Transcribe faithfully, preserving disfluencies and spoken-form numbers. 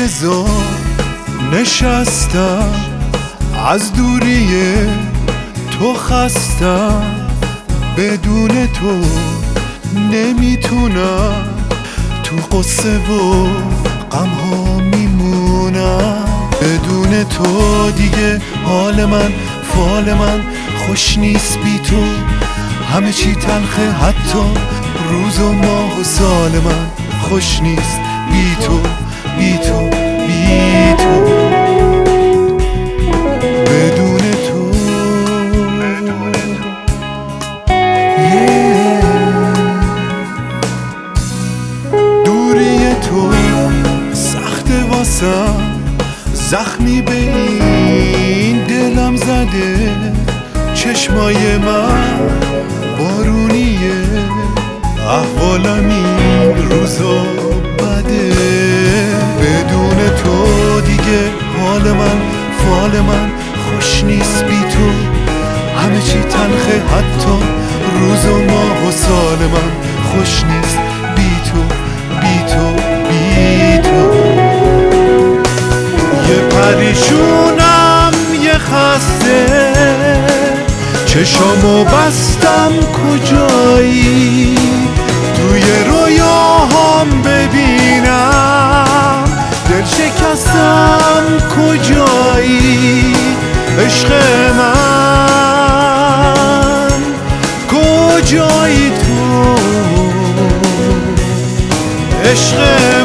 انتظار نشستم، از دوری تو خستم، بدون تو نمیتونم، تو قصه و غم ها میمونم. بدون تو دیگه حال من فال من خوش نیست بی تو، همه چی تلخه حتی روز و ماه و سال من خوش نیست بی تو بی تو بی تو بدون تو yeah. دوری تو سخت واسم، زخمی به این دلم زده، چشمای من بارونیه، احوالم این روزا بده. بدون تو دیگه حال من فال من خوش نیست بی تو، همه چی تلخه حتی روز و ماه و سال من خوش نیست بی تو بی تو بی تو. یه پریشونم یه خسته، چشامو بستم کجایی، توی رویاهام ببینم دل شکستم کجایی. عشق من کجایی تو، عشق